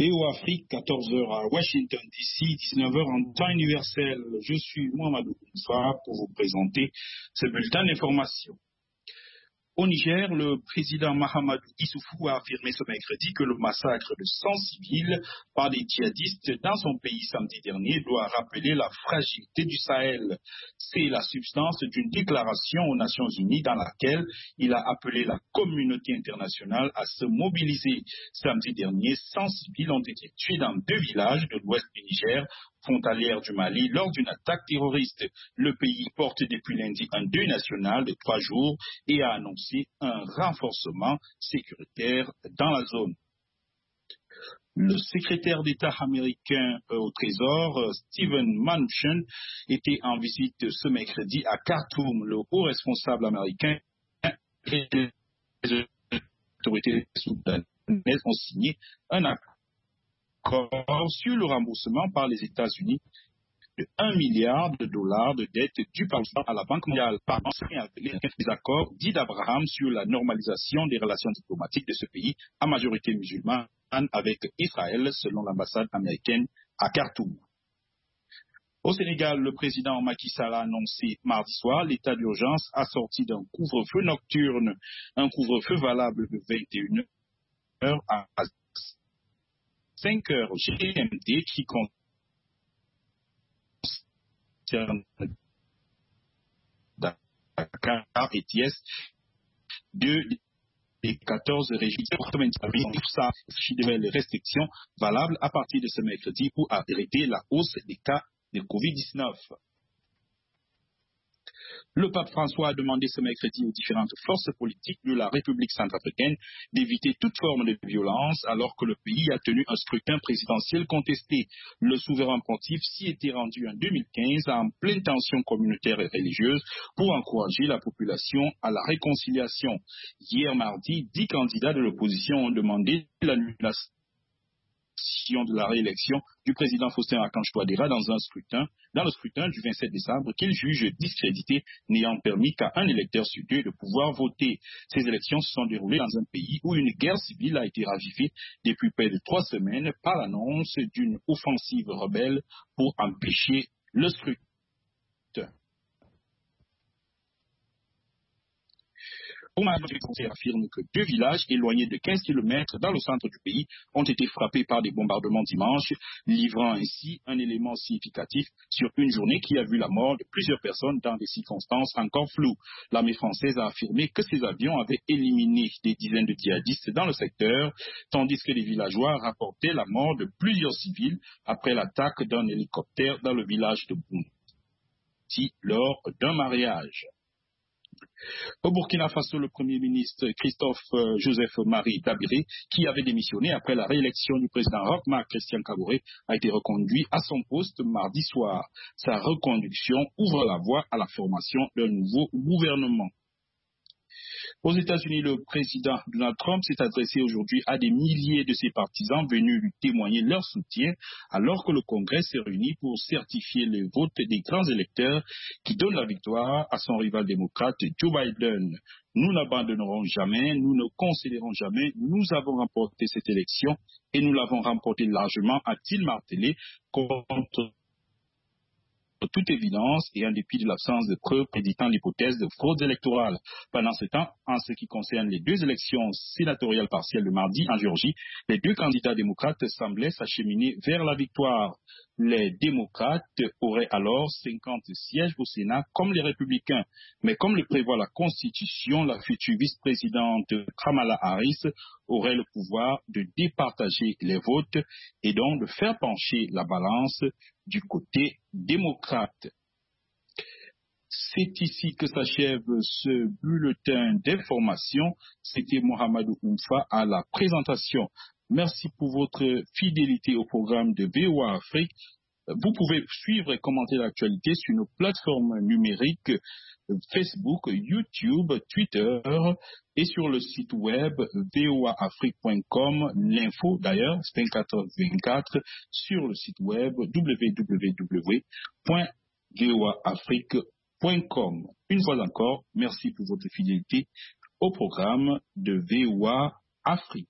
au Afrique, 14 heures à Washington DC, 19 heures en temps universel. Je suis Mohamedou Oumfa pour vous présenter ce bulletin d'information. Au Niger, le président Mahamadou Issoufou a affirmé ce mercredi que le massacre de 100 civils par des djihadistes dans son pays samedi dernier doit rappeler la fragilité du Sahel. C'est la substance d'une déclaration aux Nations Unies dans laquelle il a appelé la communauté internationale à se mobiliser. Samedi dernier, 100 civils ont été tués dans 2 villages de l'ouest du Niger, frontalière du Mali, lors d'une attaque terroriste. Le pays porte depuis lundi un deuil national de 3 jours et a annoncé un renforcement sécuritaire dans la zone. Le secrétaire d'État américain au Trésor, Steven Mnuchin, était en visite ce mercredi à Khartoum. Le haut responsable américain et les autorités soudanaises ont signé un accord sur le remboursement par les États-Unis de $1 milliard de dettes dues par à la Banque mondiale. Par les accords dits d'Abraham sur la normalisation des relations diplomatiques de ce pays à majorité musulmane avec Israël, selon l'ambassade américaine à Khartoum. Au Sénégal, le président Macky Sall a annoncé mardi soir l'état d'urgence assorti d'un couvre-feu nocturne, un couvre-feu valable de 21 heures à 5 heures GMT qui concerne Dakar et Thiès, 2 des 14 régions de les restrictions valables à partir de ce mercredi pour arrêter la hausse des cas de Covid-19. Le pape François a demandé ce mercredi aux différentes forces politiques de la République centrafricaine d'éviter toute forme de violence alors que le pays a tenu un scrutin présidentiel contesté. Le souverain pontife s'y était rendu en 2015 en pleine tension communautaire et religieuse pour encourager la population à la réconciliation. Hier mardi, 10 candidats de l'opposition ont demandé l'annulation de la réélection du président Faustin Archange Touadéra dans le scrutin du 27 décembre qu'il juge discrédité, n'ayant permis qu'à un électeur sur 2 de pouvoir voter. Ces élections se sont déroulées dans un pays où une guerre civile a été ravivée depuis près de 3 semaines par l'annonce d'une offensive rebelle pour empêcher le scrutin. On affirme que 2 villages éloignés de 15 km dans le centre du pays ont été frappés par des bombardements dimanche, livrant ainsi un élément significatif sur une journée qui a vu la mort de plusieurs personnes dans des circonstances encore floues. L'armée française a affirmé que ses avions avaient éliminé des dizaines de djihadistes dans le secteur, tandis que les villageois rapportaient la mort de plusieurs civils après l'attaque d'un hélicoptère dans le village de Bounti lors d'un mariage. Au Burkina Faso, le Premier ministre Christophe Joseph Marie Dabiré, qui avait démissionné après la réélection du président Roch-Marc Christian Kaboré, a été reconduit à son poste mardi soir. Sa reconduction ouvre la voie à la formation d'un nouveau gouvernement. Aux États-Unis, le président Donald Trump s'est adressé aujourd'hui à des milliers de ses partisans venus lui témoigner leur soutien alors que le Congrès s'est réuni pour certifier le vote des grands électeurs qui donnent la victoire à son rival démocrate Joe Biden. Nous n'abandonnerons jamais, nous ne concéderons jamais, nous avons remporté cette élection et nous l'avons remportée largement, a-t-il martelé contre toute évidence et en dépit de l'absence de preuves préditant l'hypothèse de fraude électorale. Pendant ce temps, en ce qui concerne les 2 élections sénatoriales partielles de mardi en Géorgie, les 2 candidats démocrates semblaient s'acheminer vers la victoire. Les démocrates auraient alors 50 sièges au Sénat comme les républicains. Mais comme le prévoit la Constitution, la future vice-présidente Kamala Harris aurait le pouvoir de départager les votes et donc de faire pencher la balance du côté démocrate. C'est ici que s'achève ce bulletin d'information. C'était Mohamedou Oumfa à la présentation. Merci pour votre fidélité au programme de VOA Afrique. Vous pouvez suivre et commenter l'actualité sur nos plateformes numériques Facebook, YouTube, Twitter et sur le site web voaafrique.com. L'info d'ailleurs, 24/24 sur le site web www.voaafrique.com. Une fois encore, merci pour votre fidélité au programme de VOA Afrique.